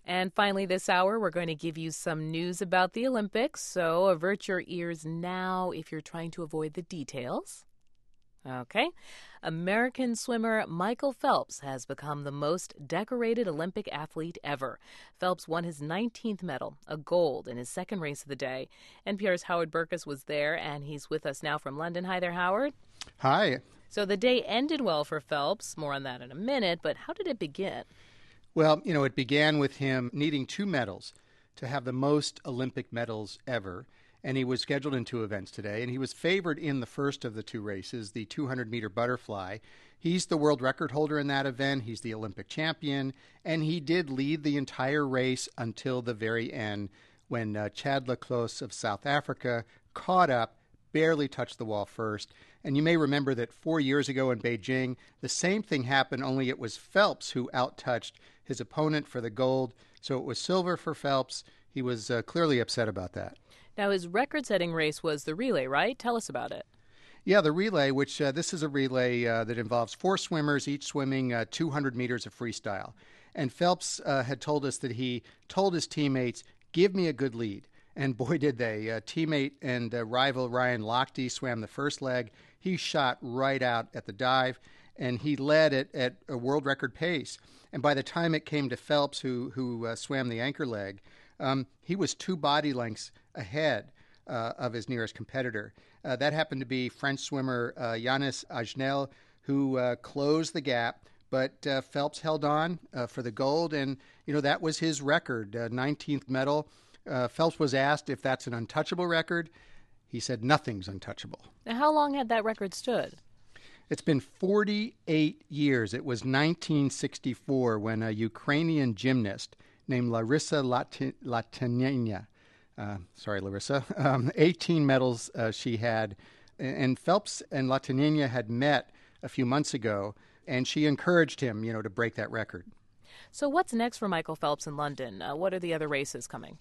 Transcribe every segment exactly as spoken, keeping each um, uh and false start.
And finally, this hour, we're going to give you some news about the Olympics, so avert your ears now if you're trying to avoid the details. Okay. American swimmer Michael Phelps has become the most decorated Olympic athlete ever. Phelps won his nineteenth medal, a gold, in his second race of the day. N P R's Howard Burkus was there, and he's with us now from London. Hi there, Howard. Hi. So the day ended well for Phelps. More on that in a minute, but how did it begin? Well, you know, it began with him needing two medals to have the most Olympic medals ever. And he was scheduled in two events today, and he was favored in the first of the two races, the two hundred meter butterfly. He's the world record holder in that event. He's the Olympic champion, and he did lead the entire race until the very end when uh, Chad le Clos of South Africa caught up, barely touched the wall first. And you may remember that four years ago in Beijing, the same thing happened, only it was Phelps who outtouched his opponent for the gold. So it was silver for Phelps. He was uh, clearly upset about that. Now, his record-setting race was the relay, right? Tell us about it. Yeah, the relay, which uh, this is a relay uh, that involves four swimmers, each swimming uh, two hundred meters of freestyle. And Phelps uh, had told us that he told his teammates, give me a good lead. And boy, did they. Uh, teammate and uh, rival Ryan Lochte swam the first leg. He shot right out at the dive, and he led it at a world record pace. And by the time it came to Phelps, who, who uh, swam the anchor leg, um, he was two body lengths ahead uh, of his nearest competitor. Uh, that happened to be French swimmer uh, Yannis Agenel, who uh, closed the gap, but uh, Phelps held on uh, for the gold, and you know that was his record, uh, nineteenth medal. Uh, Phelps was asked if that's an untouchable record. He said nothing's untouchable. Now, how long had that record stood? It's been forty-eight years. It was nineteen sixty-four when a Ukrainian gymnast named Larissa Latynenko, uh, sorry, Larissa, um, eighteen medals uh, she had. And Phelps and Latynenko had met a few months ago, and she encouraged him, you know, to break that record. So what's next for Michael Phelps in London? Uh, what are the other races coming?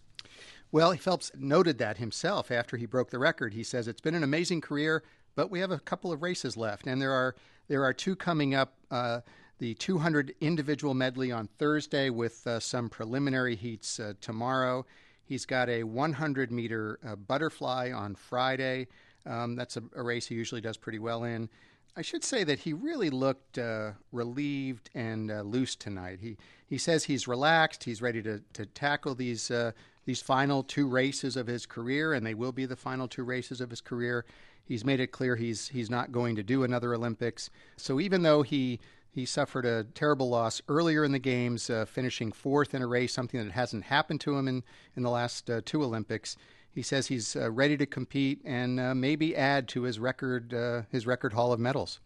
Well, Phelps noted that himself after he broke the record. He says, it's been an amazing career, but we have a couple of races left, and there are there are two coming up. Uh, the two hundred individual medley on Thursday with uh, some preliminary heats uh, tomorrow. He's got a one hundred meter uh, butterfly on Friday. Um, that's a, a race he usually does pretty well in. I should say that he really looked uh, relieved and uh, loose tonight. He he says he's relaxed. He's ready to, to tackle these uh, these final two races of his career, and they will be the final two races of his career. He's made it clear he's he's not going to do another Olympics. So even though he he suffered a terrible loss earlier in the Games, uh, finishing fourth in a race, something that hasn't happened to him in, in the last uh, two Olympics, he says he's uh, ready to compete and uh, maybe add to his record uh, his record haul of medals.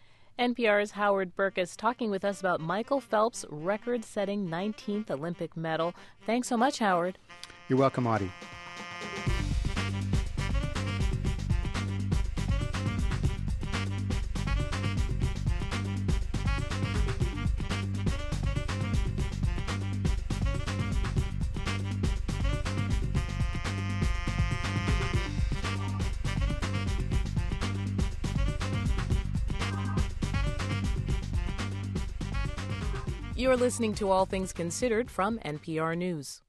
N P R's Howard Burkus talking with us about Michael Phelps' record-setting nineteenth Olympic medal. Thanks so much, Howard. You're welcome, Audie. You're listening to All Things Considered from N P R News.